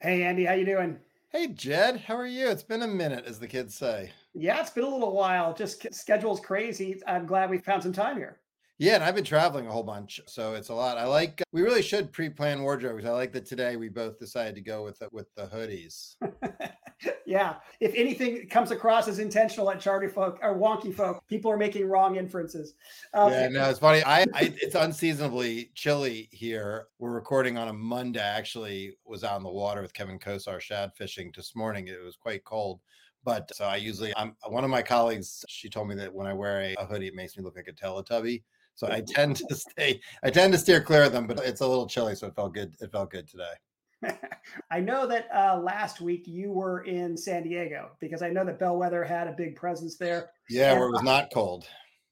Hey Andy, how you doing? Hey Jed, how are you? It's been a minute, as the kids say. Yeah, it's been a little while. Just schedule's crazy. I'm glad we found some time here. Yeah, and I've been traveling a whole bunch, so it's a lot. We really should pre-plan wardrobes. I like that today we both decided to go with the hoodies. Yeah, if anything comes across as intentional at Charter Folk or Wonky Folk, people are making wrong inferences. Yeah, Hey, no, it's funny. I it's unseasonably chilly here. We're recording on a Monday. I actually was out on the water with Kevin Kosar shad fishing this morning. It was quite cold. But so I usually I'm one of my colleagues, she told me that when I wear a hoodie, it makes me look like a Teletubby. So I tend to steer clear of them, but it's a little chilly, so it felt good. It felt good today. I know that last week you were in San Diego because I know that Bellwether had a big presence there, Yeah, and where it was not cold.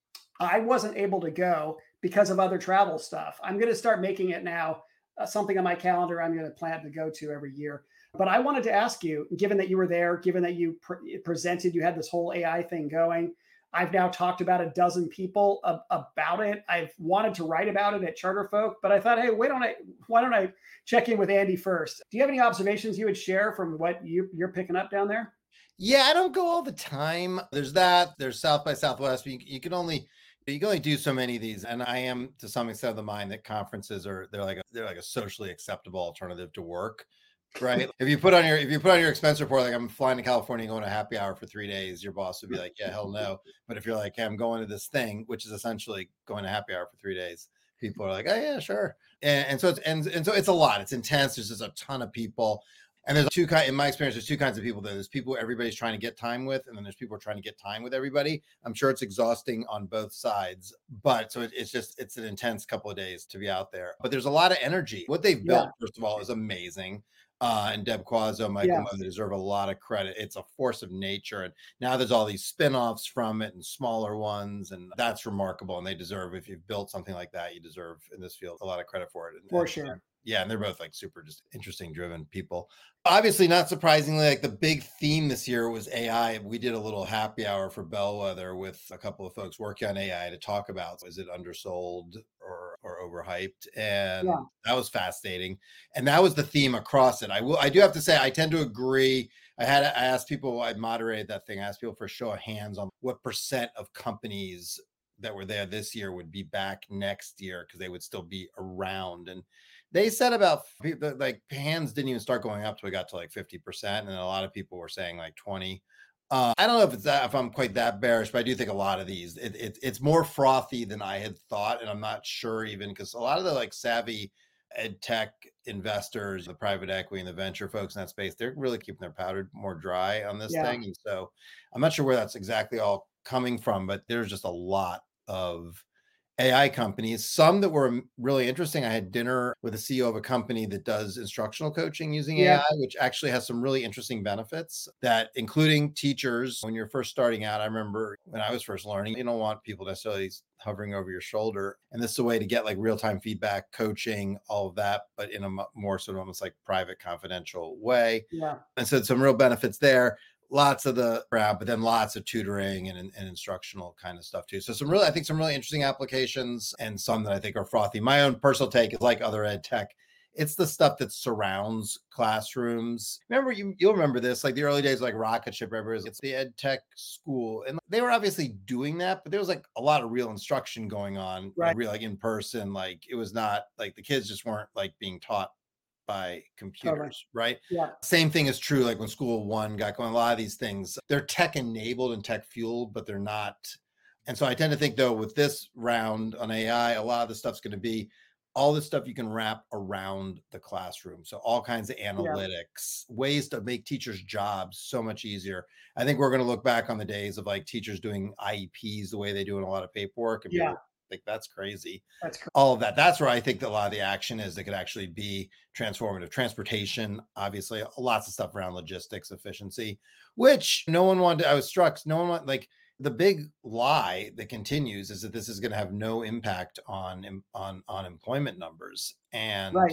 I wasn't able to go because of other travel stuff. I'm going to start making it now something on my calendar I'm going to plan to go to every year. But I wanted to ask you, given that you were there, given that you presented, you had this whole AI thing going. I've now talked about a dozen people about it. I've wanted to write about it at Charter Folk, but I thought, hey, why don't I check in with Andy first? Do you have any observations you would share from what you're picking up down there? Yeah, I don't go all the time. There's that. There's South by Southwest. But you can only do so many of these. And I am to some extent of the mind that conferences are they're like a socially acceptable alternative to work. Right. If you put on your expense report, like I'm flying to California going to happy hour for 3 days, your boss would be like, yeah, hell no. But if you're like, hey, I'm going to this thing, which is essentially going to happy hour for 3 days, people are like, oh yeah, sure. And so it's a lot. It's intense. There's just a ton of people. And there's two kind in my experience, there's two kinds of people there. There's people everybody's trying to get time with, and then there's people who are trying to get time with everybody. I'm sure it's exhausting on both sides, but it's an intense couple of days to be out there. But there's a lot of energy. What they've Yeah, built, first of all, is amazing. And Deb Quazzo, Michael Moe, yes, they deserve a lot of credit. It's a force of nature. And now there's all these spin-offs from it and smaller ones. And that's remarkable. And they deserve, if you've built something like that, you deserve in this field a lot of credit for it. for And sure. yeah, and they're both like super just interesting driven people. Obviously, not surprisingly, like the big theme this year was AI. We did a little happy hour for Bellwether with a couple of folks working on AI to talk about, is it undersold or overhyped? Yeah, And that was fascinating. And that was the theme across it. I do have to say I tend to agree. I asked people, I moderated that thing. I asked people for a show of hands on what percent of companies that were there this year would be back next year because they would still be around. And they said about like hands didn't even start going up till we got to like 50%. And a lot of people were saying like 20. I don't know if I'm quite that bearish, but I do think a lot of these it's more frothy than I had thought, and I'm not sure even because a lot of the like savvy ed tech investors, the private equity and the venture folks in that space, they're really keeping their powder more dry on this yeah. thing, and so I'm not sure where that's exactly all coming from, but there's just a lot of AI companies, some that were really interesting. I had dinner with the CEO of a company that does instructional coaching using Yeah, AI, which actually has some really interesting benefits that including teachers when you're first starting out. I remember when I was first learning, you don't want people necessarily hovering over your shoulder. And this is a way to get like real-time feedback, coaching, all of that, but in a more sort of almost like private, confidential way. yeah. And so some real benefits there, lots of the crowd, but then lots of tutoring and instructional kind of stuff too. So I think some really interesting applications and some that I think are frothy. My own personal take is like other ed tech. It's the stuff that surrounds classrooms. Remember, you'll remember this, like the early days, like Rocket Ship, it's the ed tech school. And they were obviously doing that, but there was like a lot of real instruction going on, Right. real like in person. Like it was not like the kids just weren't like being taught by Totally. computers, right? Yeah. Same thing is true like when School One got going. A lot of these things, they're tech enabled and tech fueled, but they're not. And so I tend to think though, with this round on AI, a lot of the stuff's going to be all this stuff you can wrap around the classroom. So all kinds of Yeah. analytics, ways to make teachers' jobs so much easier. I think we're going to look back on the days of like teachers doing IEPs the way they do in a lot of paperwork and be Yeah. like, that's crazy, That's correct. all of that. That's where I think that a lot of the action is that could actually be transformative. Transportation, obviously, lots of stuff around logistics, efficiency, which no one wanted. I was struck. No one want like the big lie that continues is that this is going to have no impact on employment numbers, and Right.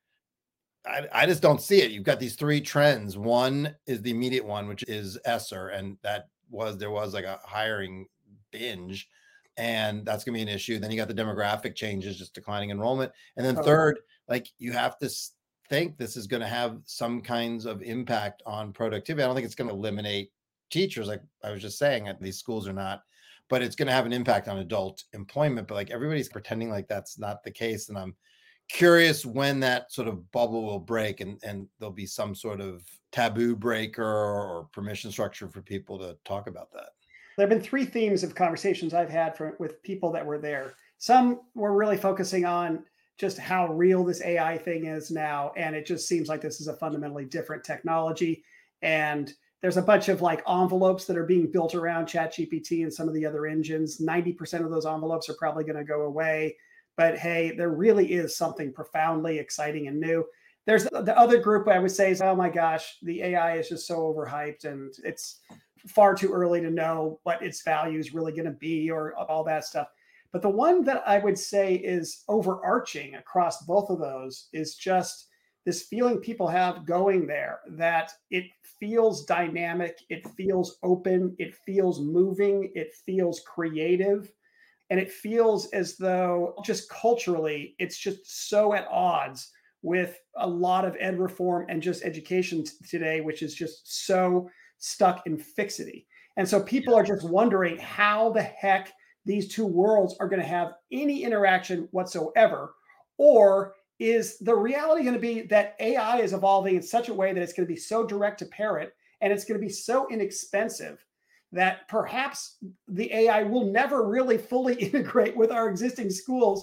I just don't see it. You've got these three trends. One is the immediate one, which is ESSER, and there was like a hiring binge, and that's going to be an issue. Then you got the demographic changes, just declining enrollment, and then Totally. third, like you have to think this is going to have some kinds of impact on productivity. I don't think it's going to eliminate teachers, like I was just saying, that these schools are not, but it's going to have an impact on adult employment. But like everybody's pretending like that's not the case. And I'm curious when that sort of bubble will break and there'll be some sort of taboo breaker or permission structure for people to talk about that. There have been three themes of conversations I've had with people that were there. Some were really focusing on just how real this AI thing is now. And it just seems like this is a fundamentally different technology. And there's a bunch of like envelopes that are being built around ChatGPT and some of the other engines. 90% of those envelopes are probably going to go away. But hey, there really is something profoundly exciting and new. There's the other group I would say is, oh my gosh, the AI is just so overhyped and it's far too early to know what its value is really going to be or all that stuff. But the one that I would say is overarching across both of those is just this feeling people have going there, that it feels dynamic, it feels open, it feels moving, it feels creative, and it feels as though just culturally it's just so at odds with a lot of ed reform and just education today, which is just so stuck in fixity. And so people are just wondering how the heck these two worlds are going to have any interaction whatsoever. Or is the reality going to be that AI is evolving in such a way that it's going to be so direct to parent and it's going to be so inexpensive that perhaps the AI will never really fully integrate with our existing schools,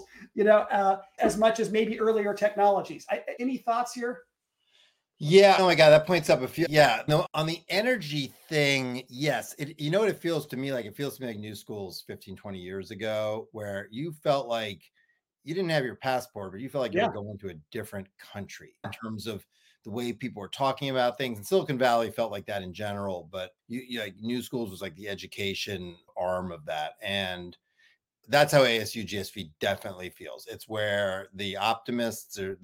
as much as maybe earlier technologies. Any thoughts here? Yeah. Oh my God, that points up a few. Yeah. No, on the energy thing, yes. You know what it feels to me like? It feels to me like new schools 15, 20 years ago, where you felt like you didn't have your passport, but you felt like you Yeah. were going to a different country in terms of the way people were talking about things. And Silicon Valley felt like that in general, but you like new schools was like the education arm of that. And that's how ASU GSV definitely feels. It's where the optimists are,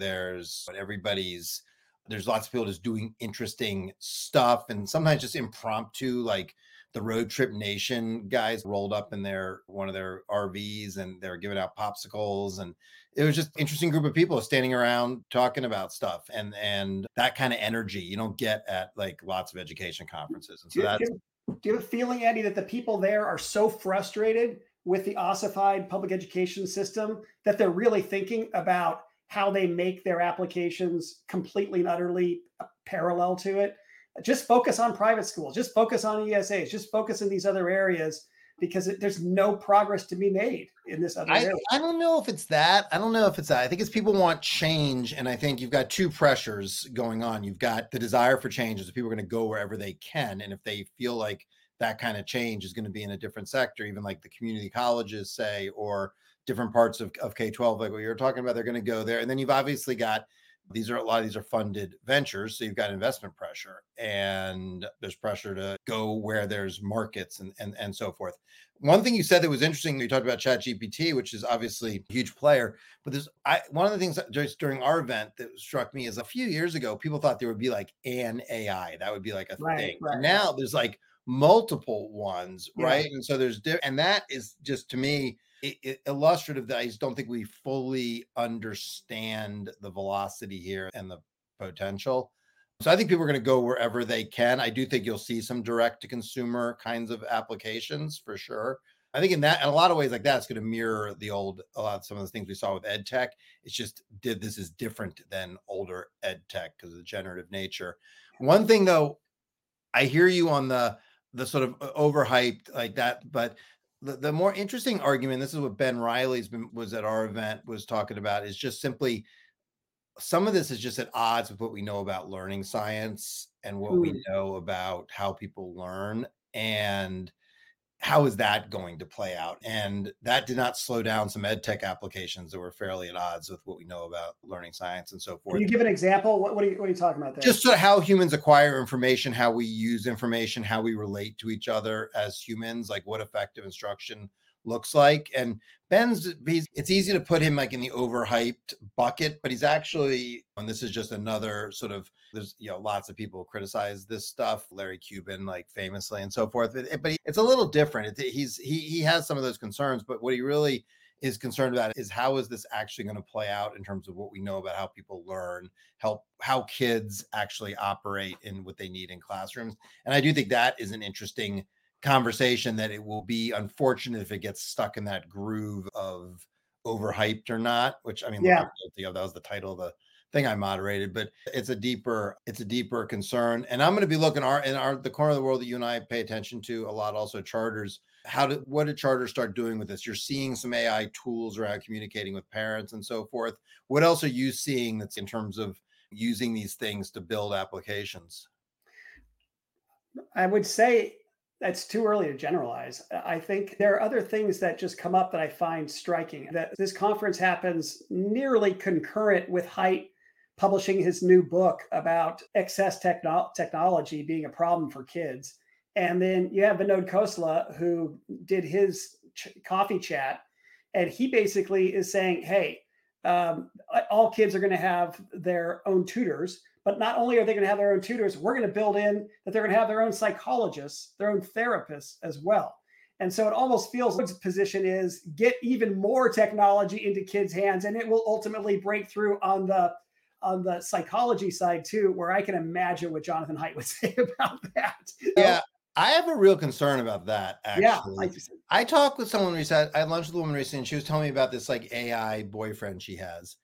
there's lots of people just doing interesting stuff and sometimes just impromptu, like the Road Trip Nation guys rolled up in one of their RVs and they're giving out popsicles, and it was just interesting group of people standing around talking about stuff, and that kind of energy you don't get at like lots of education conferences. And so that's Do you have a feeling, Andy, that the people there are so frustrated with the ossified public education system that they're really thinking about how they make their applications completely and utterly parallel to it? Just focus on private schools, just focus on ESAs, just focus in these other areas because there's no progress to be made in this other area. I don't know if it's that. I don't know if it's that. I think it's people want change. And I think you've got two pressures going on. You've got the desire for change, as people are going to go wherever they can. And if they feel like that kind of change is going to be in a different sector, even like the community colleges say, or different parts of K-12, like what you're talking about, they're going to go there. And then you've obviously got a lot of these are funded ventures. So you've got investment pressure and there's pressure to go where there's markets and so forth. One thing you said that was interesting, you talked about ChatGPT, which is obviously a huge player, but one of the things that just during our event that struck me is a few years ago, people thought there would be like an AI, that would be like a thing. Right, and now there's like multiple ones, Yeah. right? And so and that is just to me, illustrative that I just don't think we fully understand the velocity here and the potential. So I think people are going to go wherever they can. I do think you'll see some direct to consumer kinds of applications for sure. I think in a lot of ways like that, it's going to mirror some of the things we saw with ed tech. It's just this is different than older ed tech because of the generative nature. One thing though, I hear you on the sort of overhyped like that, but the more interesting argument, this is what Ben Riley's was at our event, was talking about, is just simply some of this is just at odds with what we know about learning science and what we know about how people learn, and how is that going to play out? And that did not slow down some ed tech applications that were fairly at odds with what we know about learning science and so forth. Can you give an example? What are you talking about there? Just so how humans acquire information, how we use information, how we relate to each other as humans, like what effective instruction looks like. And it's easy to put him like in the overhyped bucket, but he's actually, and this is just another sort of, there's, lots of people criticize this stuff, Larry Cuban, like famously and so forth, but it's a little different. He has some of those concerns, but what he really is concerned about is how is this actually going to play out in terms of what we know about how people learn, help how kids actually operate in what they need in classrooms. And I do think that is an interesting conversation, that it will be unfortunate if it gets stuck in that groove of overhyped or not, which I mean, look, I'm Yeah. guilty of. That was the title of the thing I moderated, but it's a deeper concern. And I'm going to be looking the corner of the world that you and I pay attention to a lot, also charters. What did charters start doing with this? You're seeing some AI tools around communicating with parents and so forth. What else are you seeing that's in terms of using these things to build applications? I would say that's too early to generalize. I think there are other things that just come up that I find striking. That this conference happens nearly concurrent with Haidt publishing his new book about excess technology being a problem for kids. And then you have Vinod Khosla, who did his coffee chat, and he basically is saying, hey, all kids are going to have their own tutors, but not only are they going to have their own tutors, we're going to build in that they're going to have their own psychologists, their own therapists as well. And so it almost feels like his position is get even more technology into kids' hands, and it will ultimately break through on the psychology side too, where I can imagine what Jonathan Haidt would say about that. Yeah, I have a real concern about that, Yeah, actually. I talked with someone recently. I had lunch with a woman recently, and she was telling me about this like AI boyfriend she has.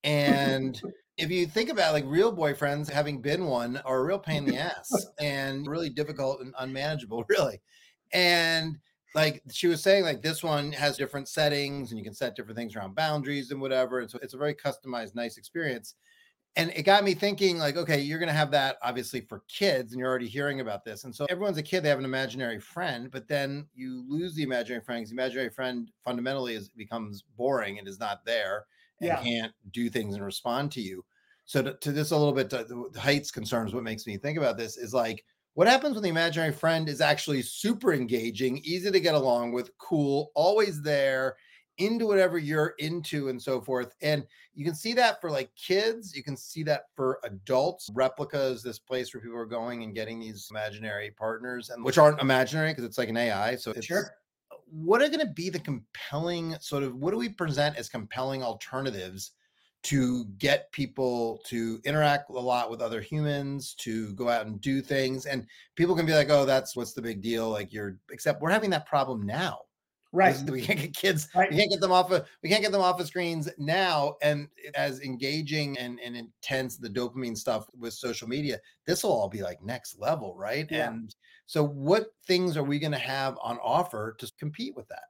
And if you think about like real boyfriends, having been one, are a real pain in the ass and really difficult and unmanageable, really. And like she was saying, like this one has different settings and you can set different things around boundaries and whatever. And so it's a very customized, nice experience. And it got me thinking, like, okay, you're going to have that obviously for kids, and you're already hearing about this. And so everyone's a kid, they have an imaginary friend, but then you lose the imaginary friend because the imaginary friend fundamentally becomes boring and is not there and yeah. can't do things and respond to you. So to this a little bit, to Haidt's concerns, what makes me think about this is like, what happens when the imaginary friend is actually super engaging, easy to get along with, cool, always there, into whatever you're into and so forth. And you can see that for like kids. You can see that for adults. Replica is this place where people are going and getting these imaginary partners, and which aren't imaginary because it's like an AI. So it's Sure. what are going to be the compelling sort of what do we present as compelling alternatives to get people to interact a lot with other humans, to go out and do things. And people can be like, oh, that's what's the big deal? Like except we're having that problem now. Right. We can't get kids, Right. we can't get them off of screens now. And as engaging and intense the dopamine stuff with social media, this will all be like next level, right? Yeah. And so what things are we going to have on offer to compete with that?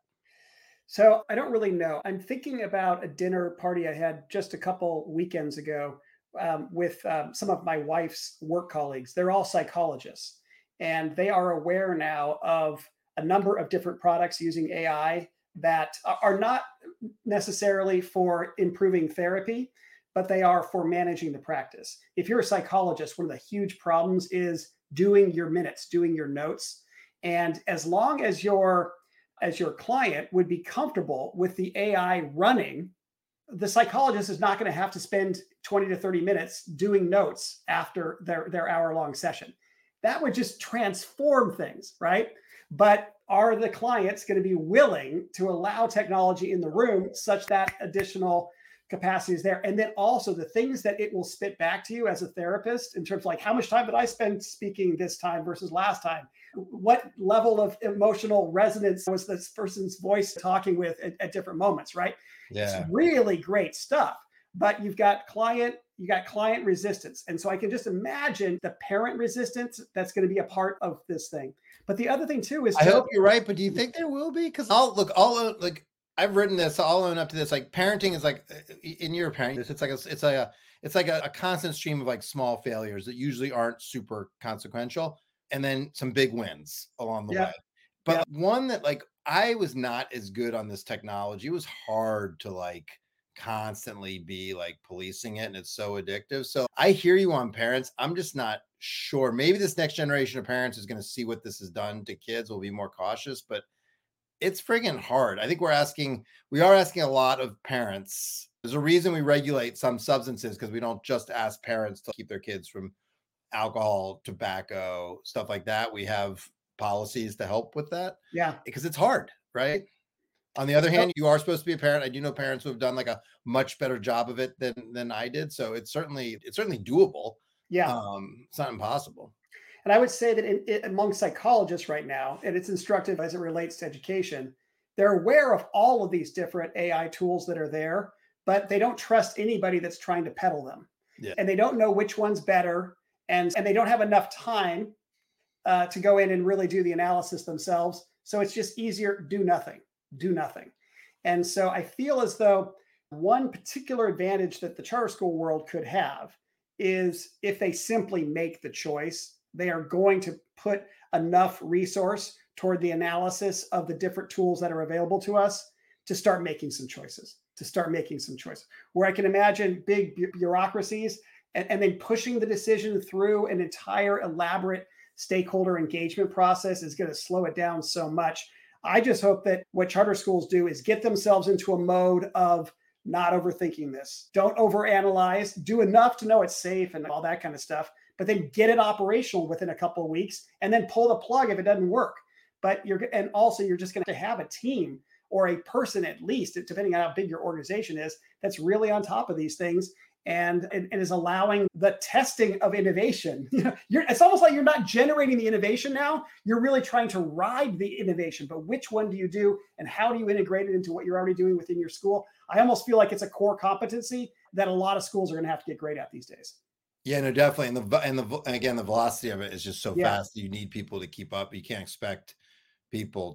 So I don't really know. I'm thinking about a dinner party I had just a couple weekends ago with some of my wife's work colleagues. They're all psychologists, and they are aware now of a number of different products using AI that are not necessarily for improving therapy, but they are for managing the practice. If you're a psychologist, one of the huge problems is doing your minutes, doing your notes. And as long as your client would be comfortable with the AI running, the psychologist is not going to have to spend 20 to 30 minutes doing notes after their hour-long session. That would just transform things, right? But are the clients going to be willing to allow technology in the room such that additional capacity is there? And then also the things that it will spit back to you as a therapist in terms of like, how much time did I spend speaking this time versus last time? What level of emotional resonance was this person's voice talking with at different moments, right? It's Yeah. really great stuff. But you got client resistance. And so I can just imagine the parent resistance that's going to be a part of this thing. But the other thing too is I hope you're right, but do you think there will be? Because like I've written this, so I'll own up to this. Like parenting is like in your parenting, it's like a constant stream of like small failures that usually aren't super consequential, and then some big wins along the yeah, way. yeah, But one that like I was not as good on this technology. It was hard to like constantly be like policing it, and it's so addictive. So I hear you on parents. I'm just not sure. Maybe this next generation of parents is going to see what this has done to kids, will be more cautious, but it's friggin' hard. I think we are asking a lot of parents. There's a reason we regulate some substances because we don't just ask parents to keep their kids from alcohol, tobacco, stuff like that. We have policies to help with that yeah. because it's hard, right? On the other So hand, you are supposed to be a parent. I do know parents who have done like a much better job of it than I did. So it's certainly doable. yeah. It's not impossible. And I would say that among psychologists right now, and it's instructive as it relates to education, they're aware of all of these different AI tools that are there, but they don't trust anybody that's trying to peddle them. Yeah. And they don't know which one's better. And they don't have enough time to go in and really do the analysis themselves. So it's just easier, do nothing, do nothing. And so I feel as though one particular advantage that the charter school world could have is if they simply make the choice, they are going to put enough resource toward the analysis of the different tools that are available to us to start making some choices, to start making some choices. Where I can imagine big bureaucracies and then pushing the decision through an entire elaborate stakeholder engagement process is going to slow it down so much. I just hope that what charter schools do is get themselves into a mode of not overthinking this. Don't overanalyze, do enough to know it's safe and all that kind of stuff, but then get it operational within a couple of weeks and then pull the plug if it doesn't work. But you're just going to have a team or a person at least, depending on how big your organization is, that's really on top of these things and is allowing the testing of innovation. It's almost like you're not generating the innovation now. You're really trying to ride the innovation. But which one do you do, and how do you integrate it into what you're already doing within your school? I almost feel like it's a core competency that a lot of schools are going to have to get great at these days. Yeah, no, definitely. And again, the velocity of it is just so Yeah. fast. You need people to keep up. You can't expect people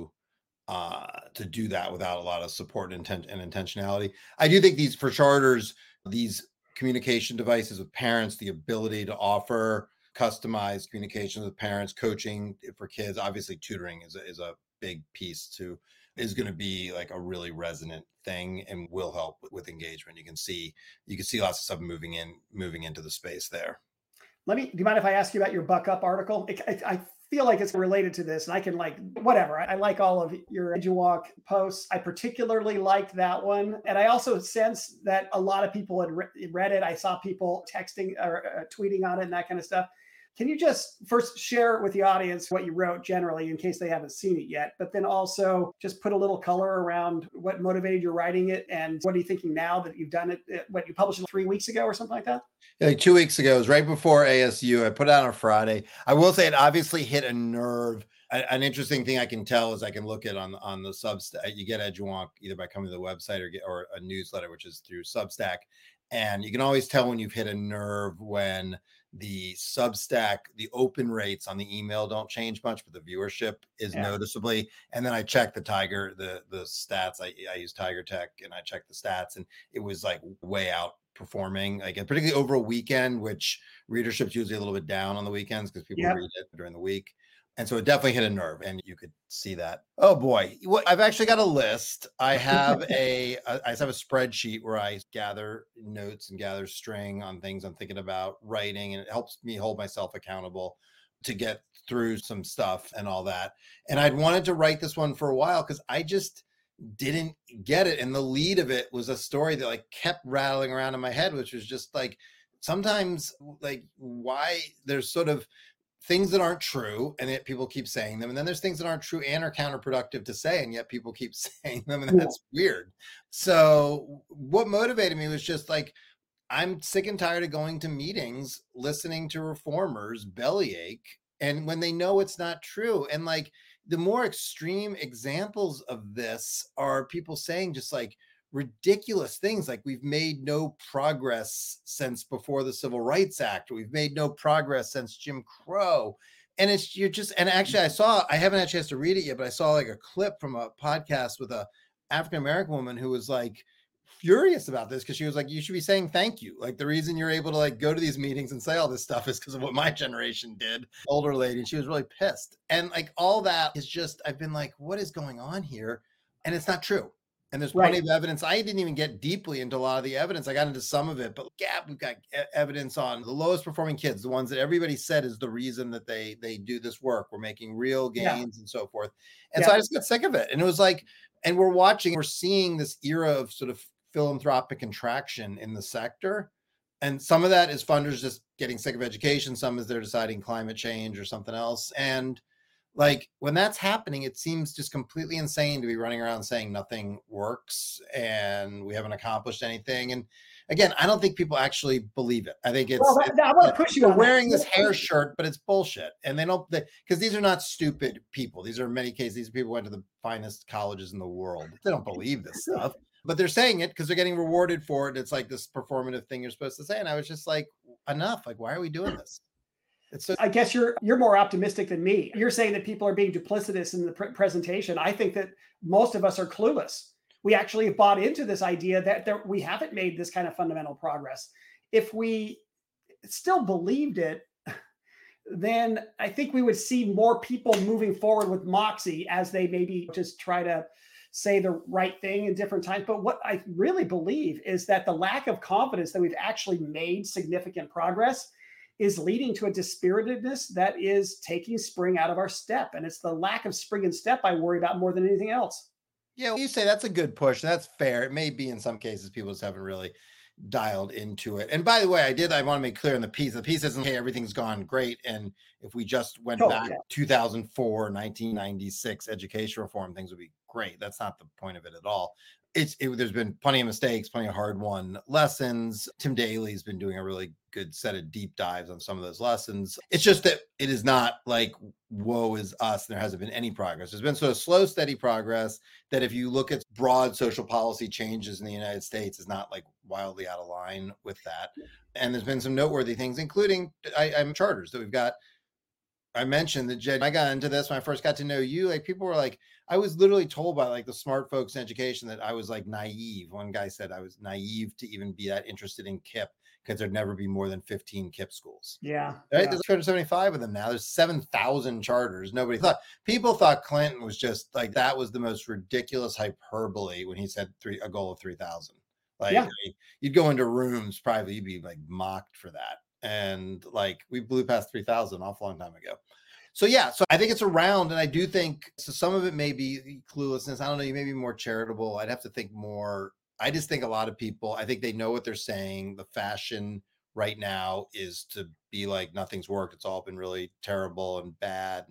to do that without a lot of support and intentionality. I do think these for charters, these communication devices with parents, the ability to offer customized communication with parents, coaching for kids, obviously tutoring is a big piece is going to be like a really resonant thing and will help with engagement. You can see lots of stuff moving into the space there. Do you mind if I ask you about your Buck Up article? I feel like it's related to this, and I can whatever. I like all of your EduWalk posts. I particularly liked that one, and I also sense that a lot of people had read it. I saw people texting or tweeting on it and that kind of stuff. Can you just first share with the audience what you wrote generally in case they haven't seen it yet, but then also just put a little color around what motivated you writing it and what are you thinking now that you've done it, what you published it 3 weeks ago or something like that? Yeah, like 2 weeks ago, it was right before ASU. I put it out on a Friday. I will say it obviously hit a nerve. An interesting thing I can tell is I can look at on the Substack. You get EduWonk either by coming to the website or a newsletter, which is through Substack. And you can always tell when you've hit a nerve when the Substack, the open rates on the email don't change much, but the viewership is noticeably. And then I checked the stats. I use Tiger Tech and I checked the stats and it was like way out performing, like particularly over a weekend, which readership's usually a little bit down on the weekends because people read it during the week. And so it definitely hit a nerve and you could see that. Oh boy. I've actually got a list. I have I have a spreadsheet where I gather notes and gather string on things I'm thinking about writing, and it helps me hold myself accountable to get through some stuff and all that. And I'd wanted to write this one for a while because I just didn't get it. And the lead of it was a story that like kept rattling around in my head, which was just like sometimes like why there's sort of things that aren't true and yet people keep saying them. And then there's things that aren't true and are counterproductive to say, and yet people keep saying them. And that's weird. So what motivated me was just like, I'm sick and tired of going to meetings, listening to reformers bellyache, and when they know it's not true. And like the more extreme examples of this are people saying just like ridiculous things like we've made no progress since before the Civil Rights Act. We've made no progress since Jim Crow. And and actually I haven't had a chance to read it yet, but I saw like a clip from a podcast with a African-American woman who was like furious about this because she was like, you should be saying thank you. Like the reason you're able to like go to these meetings and say all this stuff is because of what my generation did. Older lady. And she was really pissed. And like all that is just, I've been like, what is going on here? And it's not true. And there's plenty of evidence. I didn't even get deeply into a lot of the evidence. I got into some of it, but we've got evidence on the lowest performing kids, the ones that everybody said is the reason that they do this work. We're making real gains and so forth. And so I just got sick of it. And it was like, and we're seeing this era of sort of philanthropic contraction in the sector. And some of that is funders just getting sick of education. Some is they're deciding climate change or something else. And Like when that's happening, it seems just completely insane to be running around saying nothing works and we haven't accomplished anything. And again, I don't think people actually believe it. I think Well, I want to push you they're on that. wearing this hair shirt, but it's bullshit. And they don't, because these are not stupid people. These are in many cases, these people went to the finest colleges in the world. They don't believe this stuff, but they're saying it because they're getting rewarded for it. It's like this performative thing you're supposed to say. And I was just like, enough. Like, why are we doing this? I guess you're more optimistic than me. You're saying that people are being duplicitous in the presentation. I think that most of us are clueless. We actually have bought into this idea that we haven't made this kind of fundamental progress. If we still believed it, then I think we would see more people moving forward with moxie as they maybe just try to say the right thing in different times. But what I really believe is that the lack of confidence that we've actually made significant progress is leading to a dispiritedness that is taking spring out of our step. And it's the lack of spring and step I worry about more than anything else. Yeah, you say that's a good push. That's fair. It may be in some cases people just haven't really dialed into it. And by the way, I want to make clear in the piece isn't, hey, everything's gone great. And if we just went back 2004, 1996 education reform, things would be great. That's not the point of it at all. There's been plenty of mistakes, plenty of hard-won lessons. Tim Daly's been doing a really good set of deep dives on some of those lessons. It's just that it is not like woe is us. There hasn't been any progress. There's been sort of slow, steady progress that if you look at broad social policy changes in the United States is not like wildly out of line with that. And there's been some noteworthy things, including I'm charters that we've got. I mentioned that, Jed, I got into this when I first got to know you. Like people were like, I was literally told by like the smart folks in education that I was like naive. One guy said I was naive to even be that interested in KIPP because there'd never be more than 15 KIPP schools. Yeah. Right. There's 275 of them now. There's 7,000 charters. People thought Clinton was just like, that was the most ridiculous hyperbole when he said a goal of 3,000. Like you'd go into rooms privately, you'd be like mocked for that. And like we blew past 3,000 awful long time ago. So I think it's around, and I do think so. Some of it may be cluelessness. I don't know. You may be more charitable. I'd have to think more. I just think a lot of people, I think they know what they're saying. The fashion right now is to be like nothing's worked. It's all been really terrible and bad,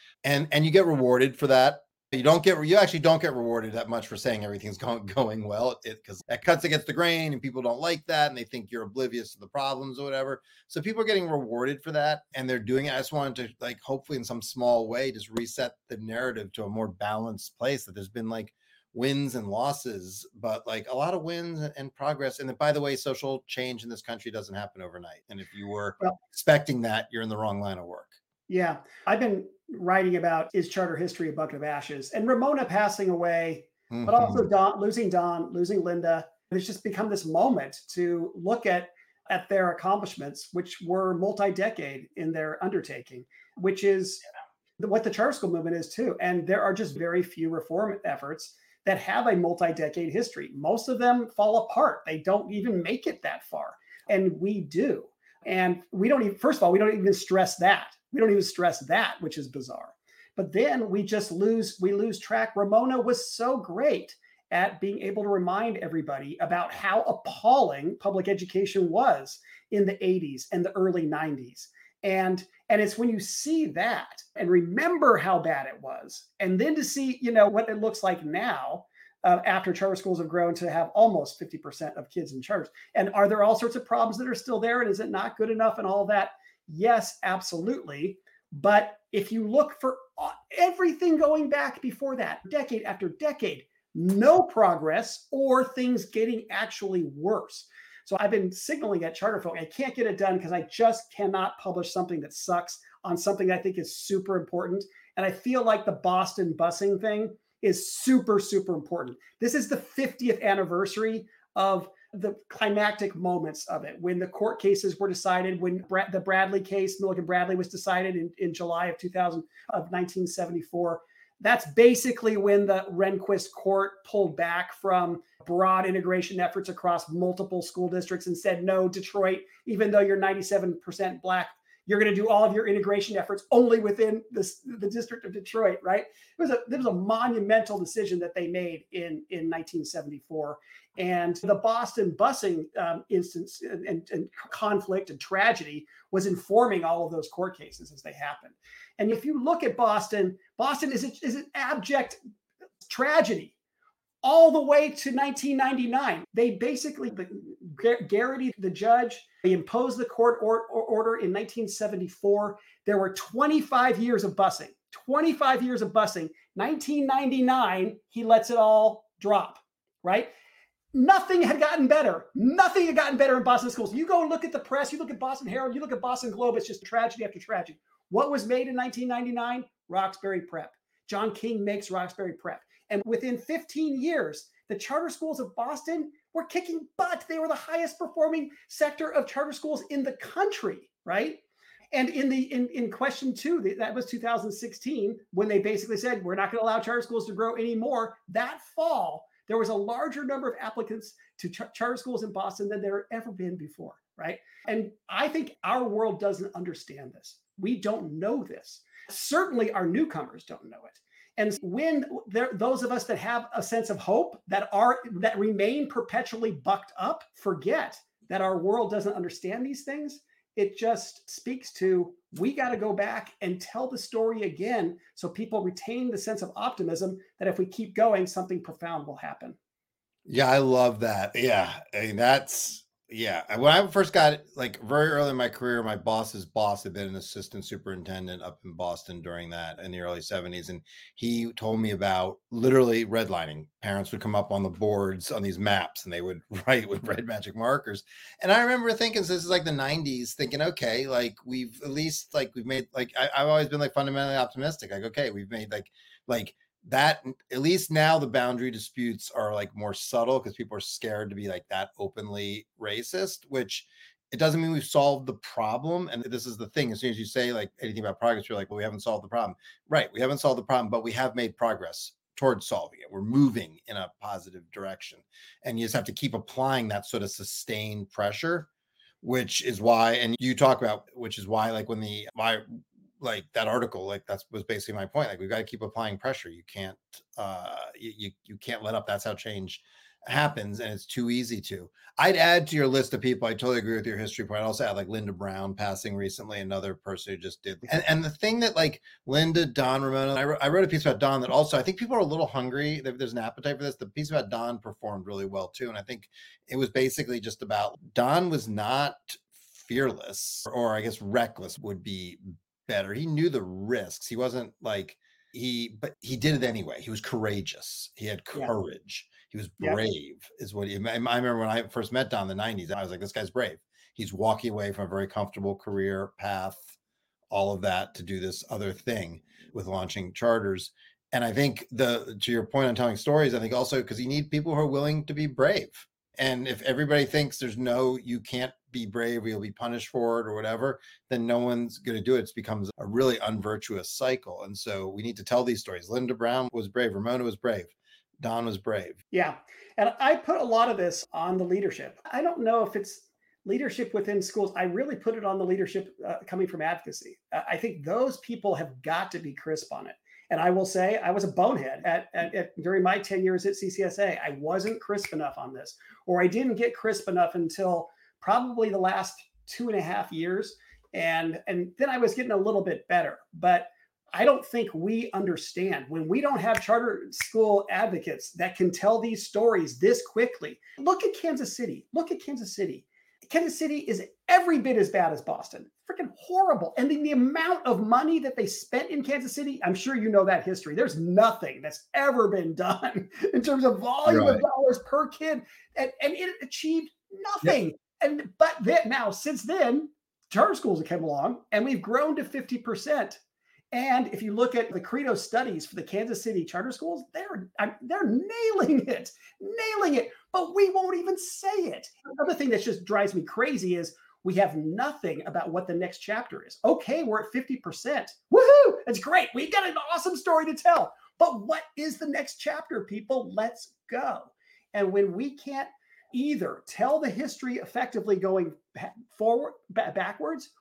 and you get rewarded for that. You actually don't get rewarded that much for saying everything's going well, because that cuts against the grain and people don't like that and they think you're oblivious to the problems or whatever. So people are getting rewarded for that and they're doing it. I just wanted to like, hopefully in some small way, just reset the narrative to a more balanced place, that there's been like wins and losses, but like a lot of wins and progress. And that, by the way, social change in this country doesn't happen overnight. And if you were expecting that, you're in the wrong line of work. Yeah. I've been writing about Is Charter History a Bucket of Ashes? And Ramona passing away, but also Don, losing Linda. It's just become this moment to look at their accomplishments, which were multi-decade in their undertaking, which is what the charter school movement is too. And there are just very few reform efforts that have a multi-decade history. Most of them fall apart. They don't even make it that far. And we do. And we don't even, first of all, we don't even stress that. We don't even stress that, which is bizarre. But then we lose track. Ramona was so great at being able to remind everybody about how appalling public education was in the 80s and the early 90s. And it's when you see that and remember how bad it was, and then to see, what it looks like now, after charter schools have grown to have almost 50% of kids in charters. And are there all sorts of problems that are still there? And is it not good enough and all that? Yes, absolutely. But if you look for everything going back before that, decade after decade, no progress or things getting actually worse. So I've been signaling at Charter Folk, I can't get it done because I just cannot publish something that sucks on something I think is super important. And I feel like the Boston busing thing is super, super important. This is the 50th anniversary of the climactic moments of it, when the court cases were decided, when the Bradley case, Milligan Bradley, was decided in July of 1974. That's basically when the Rehnquist court pulled back from broad integration efforts across multiple school districts and said, no, Detroit, even though you're 97% Black, You're going to do all of your integration efforts only within the district of Detroit, right? There was a monumental decision that they made in 1974. And the Boston busing instance and conflict and tragedy was informing all of those court cases as they happened. And if you look at Boston, Boston is an abject tragedy all the way to 1999. They basically, Garrity, the judge, they imposed the court order in 1974. There were 25 years of busing, 25 years of busing. 1999, he lets it all drop, right? Nothing had gotten better. Nothing had gotten better in Boston schools. You go look at the press, you look at Boston Herald, you look at Boston Globe, it's just tragedy after tragedy. What was made in 1999? Roxbury Prep. John King makes Roxbury Prep. And within 15 years, the charter schools of Boston were kicking butt. They were the highest performing sector of charter schools in the country, right? And in question 2, that was 2016, when they basically said, we're not going to allow charter schools to grow anymore. That fall, there was a larger number of applicants to charter schools in Boston than there had ever been before, right? And I think our world doesn't understand this. We don't know this. Certainly our newcomers don't know it. And when those of us that have a sense of hope, that remain perpetually bucked up, forget that our world doesn't understand these things, it just speaks to, we got to go back and tell the story again so people retain the sense of optimism that if we keep going, something profound will happen. Yeah, I love that. Yeah. I mean, when I first got, like, very early in my career, my boss's boss had been an assistant superintendent up in Boston during that in the early 70s. And he told me about literally redlining. Parents would come up on the boards on these maps and they would write with red magic markers. And I remember thinking, so this is like the 90s, thinking, okay, like we've made, like, I've always been like fundamentally optimistic. Like, okay, we've made like that, at least now the boundary disputes are like more subtle because people are scared to be like that openly racist, which it doesn't mean we've solved the problem. And this is the thing, as soon as you say like anything about progress, you're like, well, we haven't solved the problem. Right, we haven't solved the problem, but we have made progress towards solving it. We're moving in a positive direction, and you just have to keep applying that sort of sustained pressure, which is why, and you talk about, which is why, like when like that article, like that was basically my point. Like, we've got to keep applying pressure. You can't, you can't let up. That's how change happens. And it's too easy to. I'd add to your list of people. I totally agree with your history point. I'd also add like Linda Brown passing recently, another person who just did. And the thing that like Linda, Don, Ramona, I wrote a piece about Don that also, I think people are a little hungry. There's an appetite for this. The piece about Don performed really well too. And I think it was basically just about, Don was not fearless, or I guess reckless would be better. He knew the risks. He wasn't like but he did it anyway. He was courageous. He had courage. He was brave, is what I remember when I first met Don in the 90s. I was like, this guy's brave. He's walking away from a very comfortable career path, all of that, to do this other thing with launching charters. And I think to your point on telling stories, I think also because you need people who are willing to be brave. And if everybody thinks you can't be brave, or you'll be punished for it or whatever, then no one's going to do it. It becomes a really unvirtuous cycle. And so we need to tell these stories. Linda Brown was brave. Ramona was brave. Don was brave. Yeah. And I put a lot of this on the leadership. I don't know if it's leadership within schools. I really put it on the leadership coming from advocacy. I think those people have got to be crisp on it. And I will say, I was a bonehead during my 10 years at CCSA. I wasn't crisp enough on this, or I didn't get crisp enough until probably the last 2.5 years. And then I was getting a little bit better. But I don't think we understand when we don't have charter school advocates that can tell these stories this quickly. Look at Kansas City. Look at Kansas City. Kansas City is every bit as bad as Boston. Freaking horrible. And the amount of money that they spent in Kansas City, I'm sure you know that history. There's nothing that's ever been done in terms of volume of dollars per kid. And it achieved nothing. Yep. Now, since then, charter schools have come along and we've grown to 50%. And if you look at the Credo studies for the Kansas City charter schools, they're nailing it. But we won't even say it. Another thing that just drives me crazy is we have nothing about what the next chapter is. Okay, we're at 50%. Woohoo! That's great. We've got an awesome story to tell. But what is the next chapter, people? Let's go. And when we can't either tell the history effectively going forward, backwards,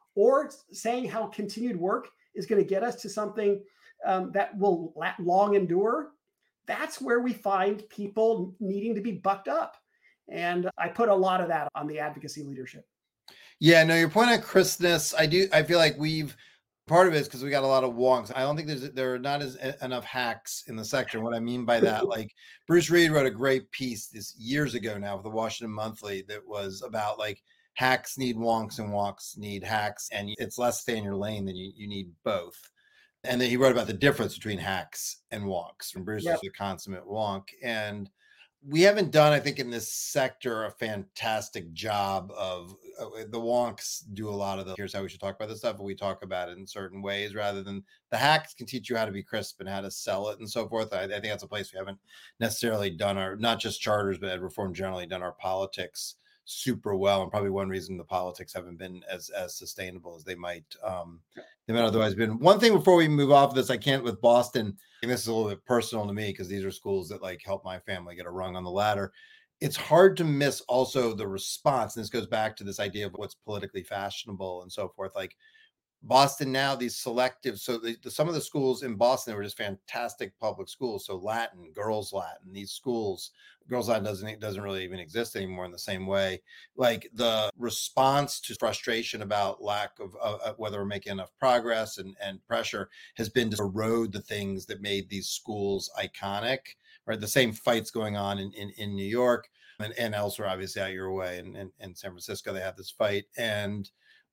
or saying how continued work is going to get us to something that will long endure, that's where we find people needing to be bucked up. And I put a lot of that on the advocacy leadership. Yeah, no, your point on crispness, I feel like we've part of it is because we got a lot of wonks. I don't think there are not enough hacks in the sector. And what I mean by that, like Bruce Reed wrote a great piece this years ago now for the Washington Monthly that was about like hacks need wonks and wonks need hacks, and it's less stay in your lane than you need both. And then he wrote about the difference between hacks and wonks. And Bruce Yep. is a consummate wonk. And we haven't done, I think, in this sector a fantastic job of the wonks do a lot of the here's how we should talk about this stuff, but we talk about it in certain ways rather than the hacks can teach you how to be crisp and how to sell it and so forth. I think that's a place we haven't necessarily done our, not just charters, but ed reform generally, done our politics super well, and probably one reason the politics haven't been as sustainable as they might otherwise been. One thing before we move off of this, I can't with Boston, and this is a little bit personal to me because these are schools that like help my family get a rung on the ladder. It's hard to miss also the response, and this goes back to this idea of what's politically fashionable and so forth. Like Boston now, these selective, so some of the schools in Boston were just fantastic public schools. So Latin, girls Latin, these schools, girls Latin doesn't really even exist anymore in the same way. Like the response to frustration about lack of whether we're making enough progress and pressure has been to erode the things that made these schools iconic. Right, the same fights going on in New York and elsewhere, obviously out your way, and in San Francisco they have this fight, and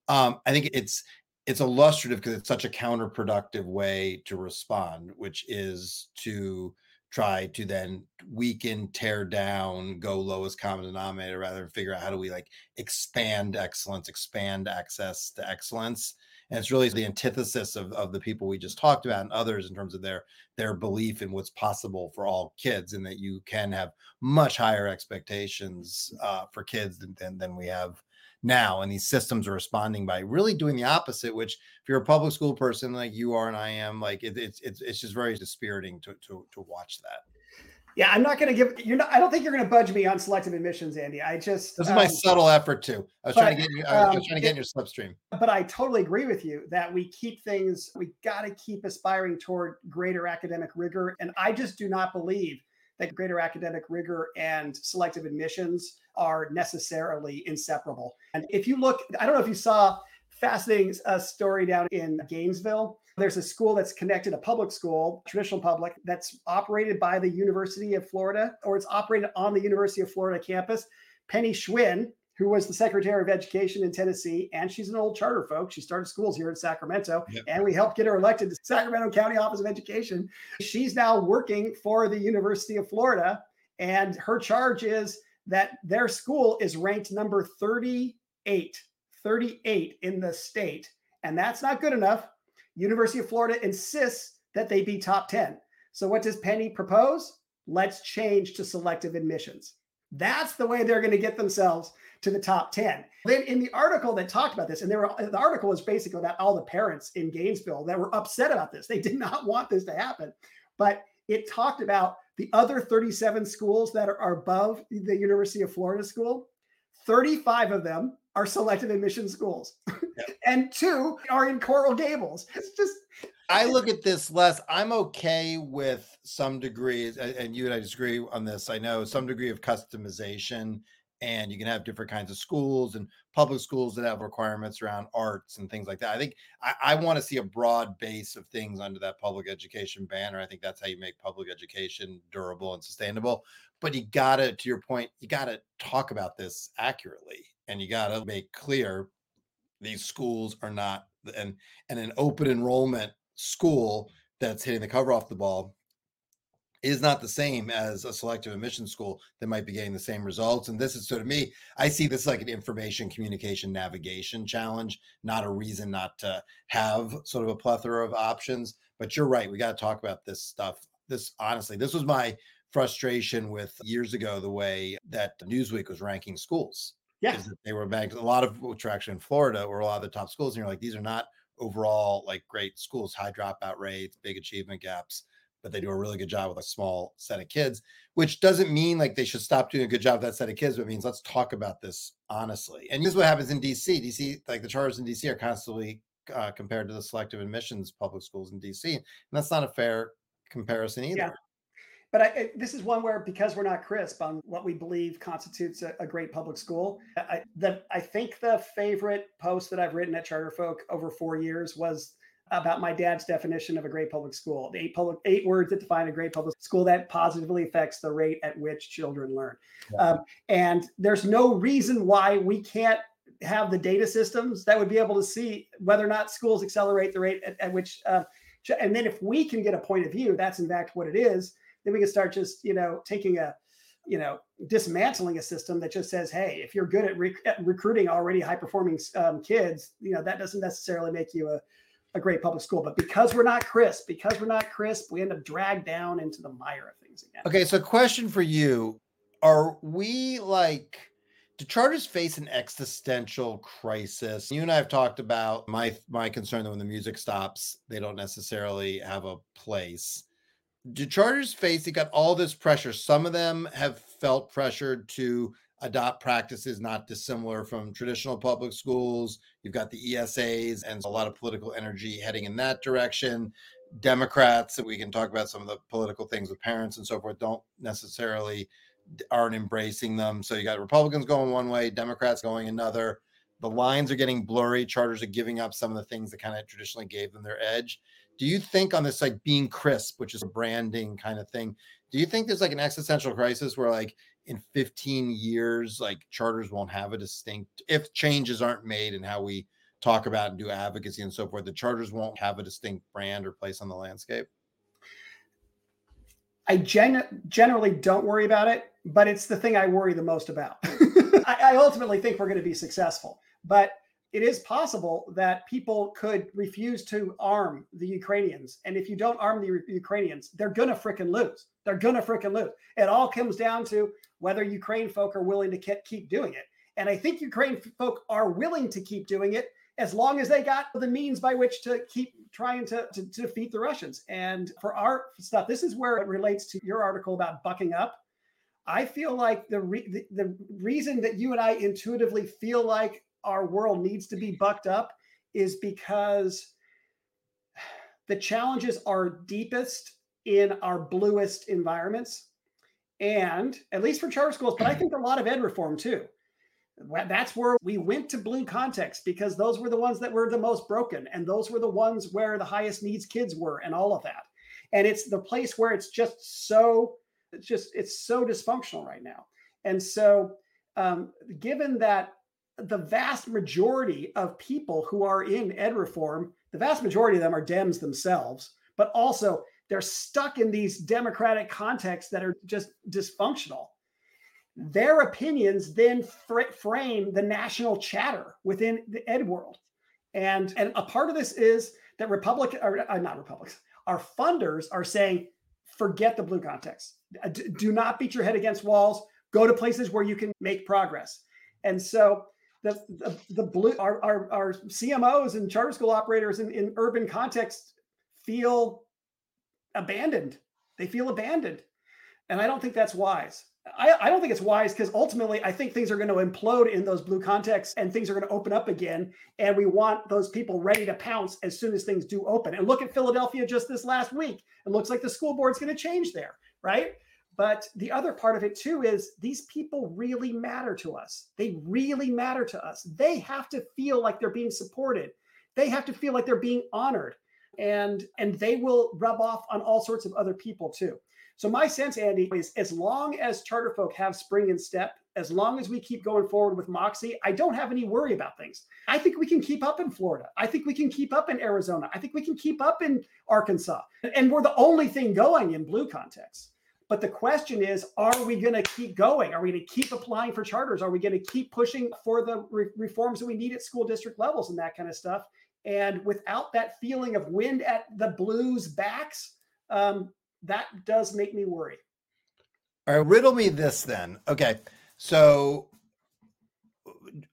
I think it's illustrative because it's such a counterproductive way to respond, which is to try to then weaken, tear down, go lowest common denominator rather than figure out how do we like expand excellence, expand access to excellence. And it's really the antithesis of the people we just talked about and others in terms of their belief in what's possible for all kids, and that you can have much higher expectations for kids than we have now. And these systems are responding by really doing the opposite, which if you're a public school person like you are and I am, like it's just very dispiriting to watch that. Yeah, I'm not going to give you're not. I don't think you're going to budge me on selective admissions, Andy. I just This is my subtle effort too. I was trying to get you. I was trying to get in your slipstream. But I totally agree with you that we keep things. We got to keep aspiring toward greater academic rigor, and I just do not believe that greater academic rigor and selective admissions are necessarily inseparable. And if you look, I don't know if you saw fascinating story down in Gainesville. There's a school that's connected, a public school, traditional public, that's operated by the University of Florida, or it's operated on the University of Florida campus. Penny Schwinn, who was the Secretary of Education in Tennessee, and she's an old charter folk. She started schools here in Sacramento, yep. And we helped get her elected to Sacramento County Office of Education. She's now working for the University of Florida, and her charge is that their school is ranked number 38 in the state, and that's not good enough. University of Florida insists that they be top 10. So what does Penny propose? Let's change to selective admissions. That's the way they're going to get themselves to the top 10. Then in the article that talked about this, and the article was basically about all the parents in Gainesville that were upset about this. They did not want this to happen, but it talked about the other 37 schools that are above the University of Florida school. 35 of them are selective admission schools, yep. And 2 are in Coral Gables. It's just. I look at this less. I'm okay with some degrees, and you and I disagree on this. I know some degree of customization, and you can have different kinds of schools and public schools that have requirements around arts and things like that. I think I want to see a broad base of things under that public education banner. I think that's how you make public education durable and sustainable. But you gotta, to your point, you gotta talk about this accurately, and you gotta make clear these schools are not, and an open enrollment school that's hitting the cover off the ball is not the same as a selective admission school that might be getting the same results. And this is, so to me, I see this like an information communication navigation challenge, not a reason not to have sort of a plethora of options. But you're right, we got to talk about this stuff. This, honestly, this was my frustration with years ago, the way that Newsweek was ranking schools. Yeah, they were ranked, a lot of which are actually in Florida, or a lot of the top schools, and you're like, these are not overall like great schools, high dropout rates, big achievement gaps. but they do a really good job with a small set of kids, which doesn't mean like they should stop doing a good job with that set of kids, but it means let's talk about this honestly. And this is what happens in DC. DC, like the charters in DC are constantly compared to the selective admissions public schools in DC. And that's not a fair comparison either. Yeah. But this is one where, because we're not crisp on what we believe constitutes a great public school, I think the favorite post that I've written at Charter Folk over 4 years was about my dad's definition of a great public school. The 8 words that define a great public school that positively affects the rate at which children learn. Yeah. And there's no reason why we can't have the data systems that would be able to see whether or not schools accelerate the rate at which, and then if we can get a point of view, that's in fact what it is, then we can start just, taking dismantling a system that just says, hey, if you're good at recruiting already high performing kids, that doesn't necessarily make you a great public school. But because we're not crisp, we end up dragged down into the mire of things again. Okay. So question for you, do charters face an existential crisis? You and I have talked about my concern that when the music stops, they don't necessarily have a place. Do charters face, they got all this pressure. Some of them have felt pressured to adopt practices not dissimilar from traditional public schools. You've got the ESAs and a lot of political energy heading in that direction. Democrats, we can talk about some of the political things with parents and so forth, aren't embracing them. So you got Republicans going one way, Democrats going another. The lines are getting blurry. Charters are giving up some of the things that kind of traditionally gave them their edge. Do you think on this, like being crisp, which is a branding kind of thing, do you think there's like an existential crisis where like in 15 years, like charters won't have a distinct, if changes aren't made in how we talk about and do advocacy and so forth, the charters won't have a distinct brand or place on the landscape? I generally don't worry about it, but it's the thing I worry the most about. I ultimately think we're going to be successful, but it is possible that people could refuse to arm the Ukrainians. And if you don't arm the Ukrainians, they're going to frickin' lose. It all comes down to whether Ukraine folk are willing to keep doing it. And I think Ukraine folk are willing to keep doing it as long as they got the means by which to keep trying to defeat the Russians. And for our stuff, this is where it relates to your article about bucking up. I feel like the reason that you and I intuitively feel like our world needs to be bucked up is because the challenges are deepest in our bluest environments. And at least for charter schools, but I think a lot of ed reform too. That's where we went to blue contexts because those were the ones that were the most broken. And those were the ones where the highest needs kids were and all of that. And it's the place where it's so dysfunctional right now. And so given that the vast majority of people who are in ed reform, the vast majority of them are Dems themselves, but also they're stuck in these democratic contexts that are just dysfunctional. Their opinions then frame the national chatter within the ed world. And a part of this is that our funders are saying, forget the blue context. Do not beat your head against walls. Go to places where you can make progress. And so our CMOs and charter school operators in urban contexts feel abandoned. They feel abandoned. And I don't think that's wise. I don't think it's wise because ultimately I think things are going to implode in those blue contexts and things are going to open up again. And we want those people ready to pounce as soon as things do open. And look at Philadelphia just this last week. It looks like the school board's going to change there, right? But the other part of it too is these people really matter to us. They really matter to us. They have to feel like they're being supported. They have to feel like they're being honored. And they will rub off on all sorts of other people too. So my sense, Andy, is as long as charter folk have spring in step, as long as we keep going forward with Moxie, I don't have any worry about things. I think we can keep up in Florida. I think we can keep up in Arizona. I think we can keep up in Arkansas. And we're the only thing going in blue contexts. But the question is, are we going to keep going? Are we going to keep applying for charters? Are we going to keep pushing for the reforms that we need at school district levels and that kind of stuff? And without that feeling of wind at the blues' backs, that does make me worry. All right, riddle me this then. Okay, so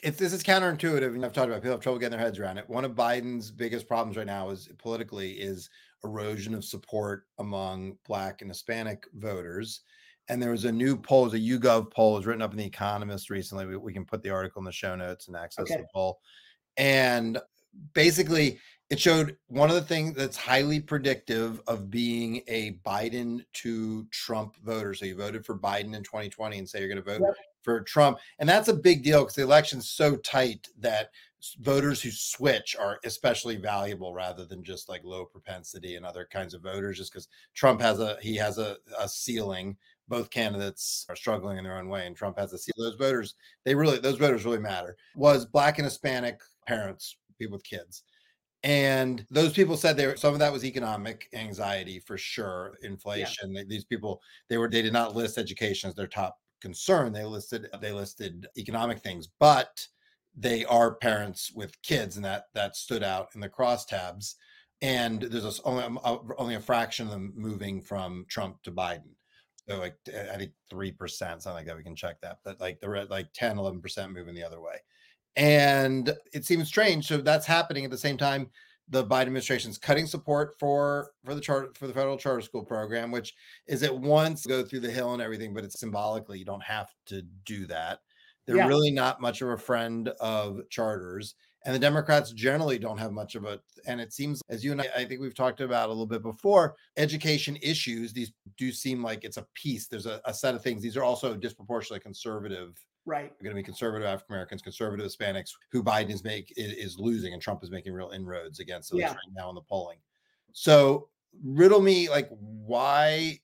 This is counterintuitive, and I've talked about people have trouble getting their heads around it. One of Biden's biggest problems right now is politically is erosion of support among Black and Hispanic voters. And there was a new poll, a YouGov poll, was written up in The Economist recently. We can put the article in the show notes and access Okay. the poll. And basically, it showed one of the things that's highly predictive of being a Biden to Trump voter. So you voted for Biden in 2020 and say you're going to vote Yep. for Trump. And that's a big deal because the election's so tight that voters who switch are especially valuable rather than just like low propensity and other kinds of voters, just because Trump has a ceiling. Both candidates are struggling in their own way, and Trump has a ceiling. Those voters really matter. Was Black and Hispanic parents, people with kids. And those people said some of that was economic anxiety for sure, inflation. Yeah. These people, they did not list education as their top concern. They listed economic things, but they are parents with kids, and that stood out in the crosstabs. And there's only a fraction of them moving from Trump to Biden. So like I think 3%, something like that. We can check that, but like the red, like 10, 11% moving the other way. And it seems strange. So that's happening at the same time. The Biden administration is cutting support for the federal charter school program, which is at once go through the hill and everything, but it's symbolically, you don't have to do that. They're really not much of a friend of charters. And the Democrats generally don't have much of and it seems, as you and I think we've talked about a little bit before, education issues, these do seem like it's a piece. There's a set of things. These are also disproportionately conservative. Right. They're going to be conservative African Americans, conservative Hispanics, who Biden is losing, and Trump is making real inroads against those right now in the polling. So riddle me, like, why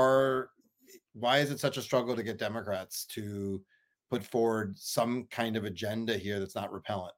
is it such a struggle to get Democrats to put forward some kind of agenda here that's not repellent?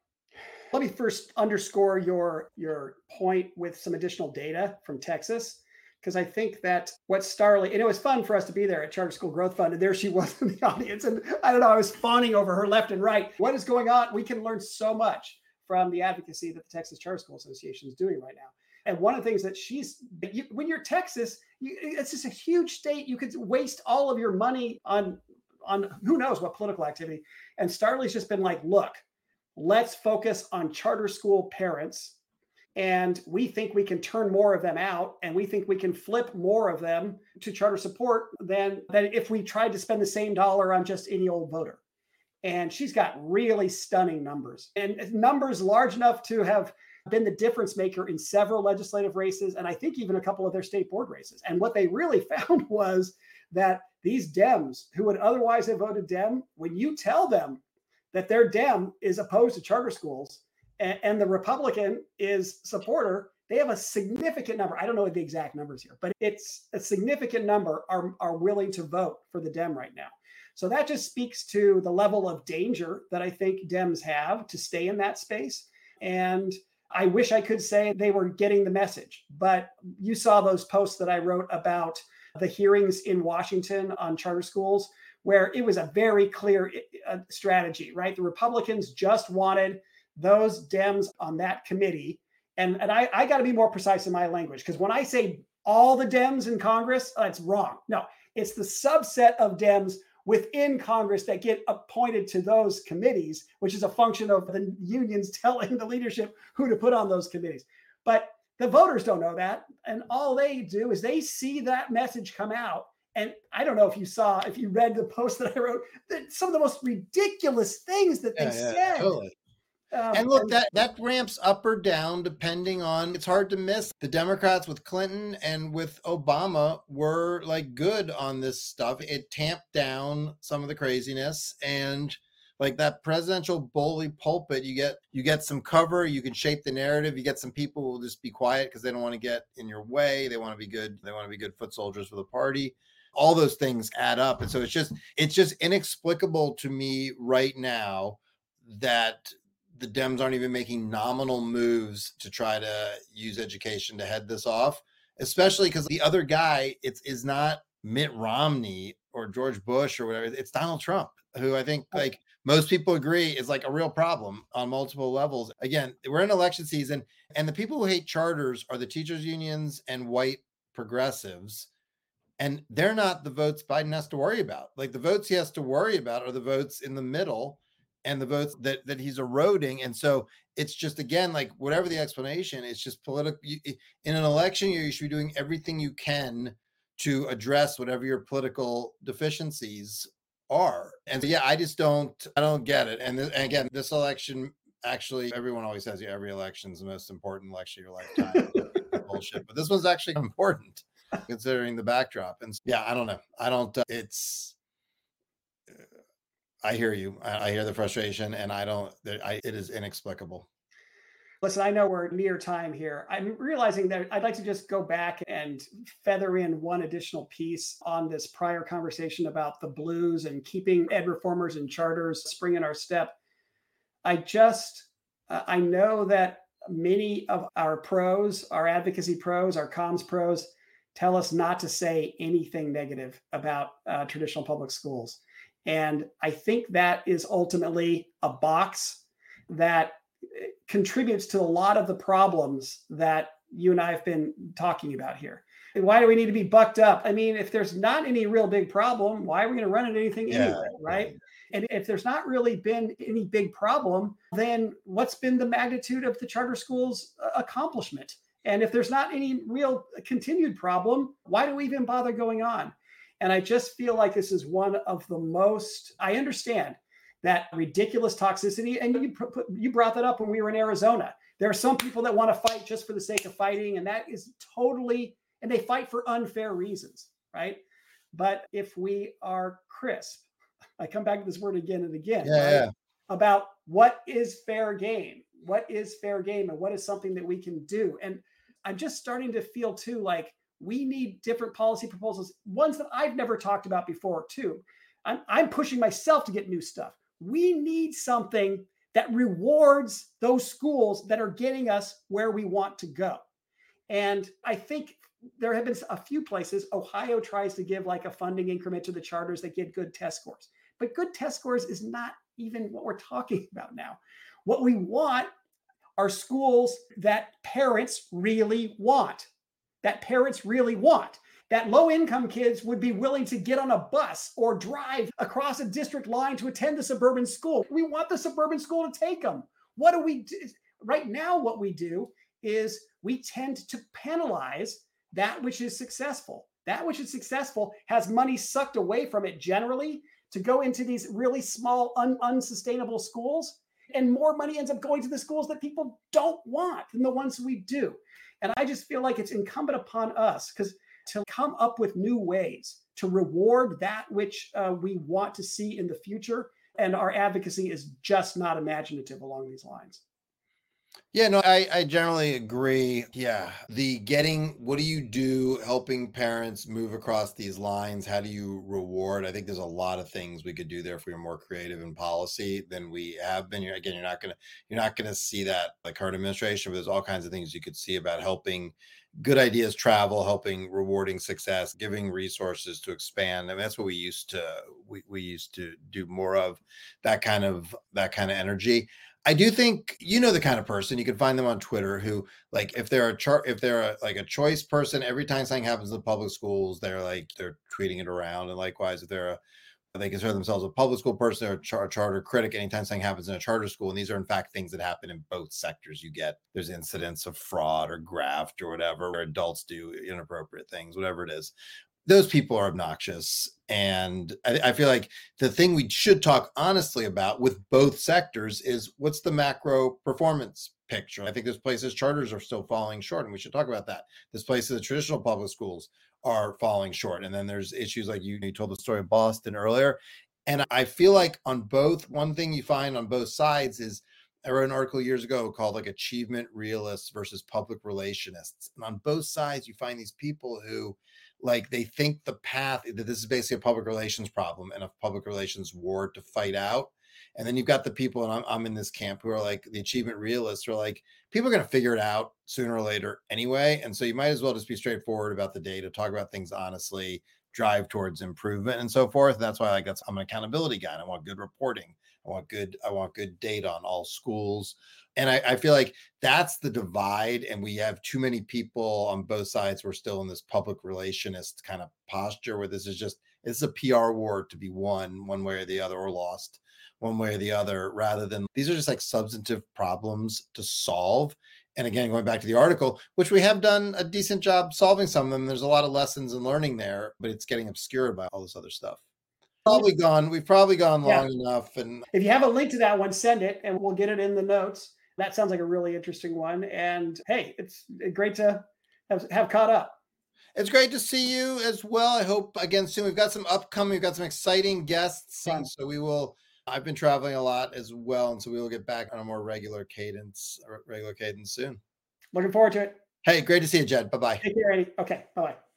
Let me first underscore your point with some additional data from Texas, because I think that what Starlee, and it was fun for us to be there at Charter School Growth Fund, and there she was in the audience, and I don't know, I was fawning over her left and right. What is going on? We can learn so much from the advocacy that the Texas Charter School Association is doing right now. And one of the things that when you're Texas, it's just a huge state. You could waste all of your money on who knows what political activity. And Starlee's just been like, look, let's focus on charter school parents. And we think we can turn more of them out, and we think we can flip more of them to charter support than if we tried to spend the same dollar on just any old voter. And she's got really stunning numbers, and numbers large enough to have been the difference maker in several legislative races, and I think even a couple of their state board races. And what they really found was that these Dems who would otherwise have voted Dem, when you tell them that their Dem is opposed to charter schools and the Republican is supporter, they have a significant number. I don't know the exact numbers here, but it's a significant number are willing to vote for the Dem right now. So that just speaks to the level of danger that I think Dems have to stay in that space. And I wish I could say they were getting the message, but you saw those posts that I wrote about the hearings in Washington on charter schools, where it was a very clear strategy, right? The Republicans just wanted those Dems on that committee. And I got to be more precise in my language, because when I say all the Dems in Congress, it's wrong. No, it's the subset of Dems within Congress that get appointed to those committees, which is a function of the unions telling the leadership who to put on those committees. But the voters don't know that. And all they do is they see that message come out. And I don't know if you read the post that I wrote, that some of the most ridiculous things that they said. Totally. And look, that ramps up or down depending on, it's hard to miss. The Democrats with Clinton and with Obama were like good on this stuff. It tamped down some of the craziness, and like that presidential bully pulpit, you get some cover, you can shape the narrative, you get some people who will just be quiet because they don't want to get in your way. They want to be good. They want to be good foot soldiers for the party. All those things add up. And so it's just inexplicable to me right now that the Dems aren't even making nominal moves to try to use education to head this off, especially because the other guy is not Mitt Romney or George Bush or whatever. It's Donald Trump, who I think like most people agree is like a real problem on multiple levels. Again, we're in election season, and the people who hate charters are the teachers unions and white progressives. And they're not the votes Biden has to worry about. Like the votes he has to worry about are the votes in the middle. and the votes that he's eroding. And so it's just, again, like whatever the explanation, it's just political. In an election year, you should be doing everything you can to address whatever your political deficiencies are. And so, yeah, I don't get it. And again, this election, actually, everyone always says, yeah, every election is the most important election of your lifetime. Bullshit. But this one's actually important considering the backdrop. And yeah, I don't know. I don't, I hear you. I hear the frustration, and it is inexplicable. Listen, I know we're near time here. I'm realizing that I'd like to just go back and feather in one additional piece on this prior conversation about the blues and keeping ed reformers and charters spring in our step. I know that many of our pros, our advocacy pros, our comms pros tell us not to say anything negative about traditional public schools. And I think that is ultimately a box that contributes to a lot of the problems that you and I have been talking about here. Why do we need to be bucked up? I mean, if there's not any real big problem, why are we going to run into anything anyway, right? And if there's not really been any big problem, then what's been the magnitude of the charter schools' accomplishment? And if there's not any real continued problem, why do we even bother going on? And I just feel like this is one of the most, I understand that ridiculous toxicity. And you brought that up when we were in Arizona. There are some people that want to fight just for the sake of fighting. And that is totally, and they fight for unfair reasons, right? But if we are crisp, I come back to this word again and again, about what is fair game, what is fair game, and what is something that we can do. And I'm just starting to feel too, like we need different policy proposals, ones that I've never talked about before too. I'm pushing myself to get new stuff. We need something that rewards those schools that are getting us where we want to go. And I think there have been a few places. Ohio tries to give like a funding increment to the charters that get good test scores. But good test scores is not even what we're talking about now. What we want are schools that parents really want, that low-income kids would be willing to get on a bus or drive across a district line to attend the suburban school. We want the suburban school to take them. What do we do? Right now, what we do is we tend to penalize that which is successful. That which is successful has money sucked away from it generally to go into these really small, unsustainable schools. And more money ends up going to the schools that people don't want than the ones we do. And I just feel like it's incumbent upon us to come up with new ways to reward that which we want to see in the future. And our advocacy is just not imaginative along these lines. Yeah, no, I generally agree. Yeah. What do you do helping parents move across these lines? How do you reward? I think there's a lot of things we could do there if we were more creative in policy than we have been. Again, you're not gonna see that like current administration, but there's all kinds of things you could see about helping good ideas travel, helping rewarding success, giving resources to expand. I mean, that's what we used to do more of, that kind of energy. I do think the kind of person you can find them on Twitter who, like, if they're like a choice person, every time something happens in the public schools, they're tweeting it around. And likewise, if they consider themselves a public school person or a charter critic, anytime something happens in a charter school, and these are in fact things that happen in both sectors, there's incidents of fraud or graft or whatever, where adults do inappropriate things, whatever it is. Those people are obnoxious. And I feel like the thing we should talk honestly about with both sectors is what's the macro performance picture. I think there's places charters are still falling short, and we should talk about that. There's places the traditional public schools are falling short. And then there's issues like you told the story of Boston earlier. And I feel like one thing you find on both sides is, I wrote an article years ago called like achievement realists versus public relationists. And on both sides, you find these people who, like, they think the path that this is basically a public relations problem and a public relations war to fight out. And then you've got the people, and I'm in this camp, who are like the achievement realists, who are like, people are going to figure it out sooner or later anyway. And so you might as well just be straightforward about the data, talk about things honestly, drive towards improvement and so forth. And that's why I'm an accountability guy. And I want good reporting. I want good data on all schools. And I feel like that's the divide. And we have too many people on both sides. We're still in this public relationist kind of posture where it's a PR war to be won one way or the other, or lost one way or the other, rather than these are just like substantive problems to solve. And again, going back to the article, which we have done a decent job solving some of them, there's a lot of lessons and learning there, but it's getting obscured by all this other stuff. We've probably gone Yeah. long enough. And If you have a link to that one, send it and we'll get it in the notes. That sounds like a really interesting one. And hey, it's great to have caught up. it's great to see you as well. I hope again soon. We've got some upcoming, we've got some exciting guests. And Fun. so we will, I've been traveling a lot as well. And so we will get back on a more regular cadence soon. Looking forward to it. Hey, great to see you, Jed. Bye bye. Take care, Eddie. Okay. Bye bye.